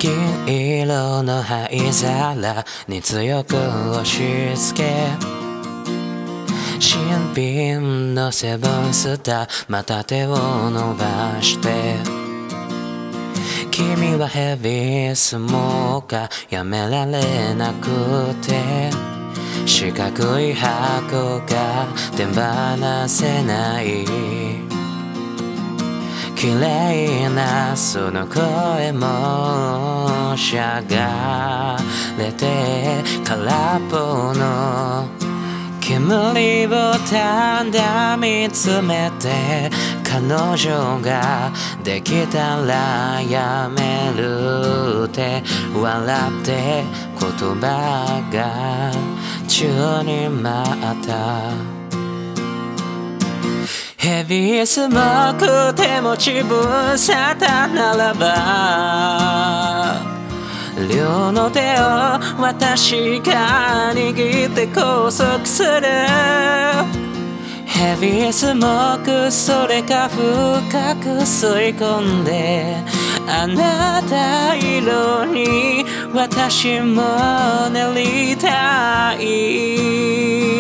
銀色の灰皿に強く押し付け、新品のセブンスターまた手を伸ばして、君はヘビースモーカーやめられなくて、四角い箱が手放せない、綺麗なその声もしゃがれて、空っぽの煙をただ見つめて、彼女ができたらやめるって笑って言葉が宙に舞った。ヘビースモーク手持ちぶさたならば、両の手を私が握って拘束する。ヘビースモークそれが深く吸い込んで、あなた色に私もなりたい。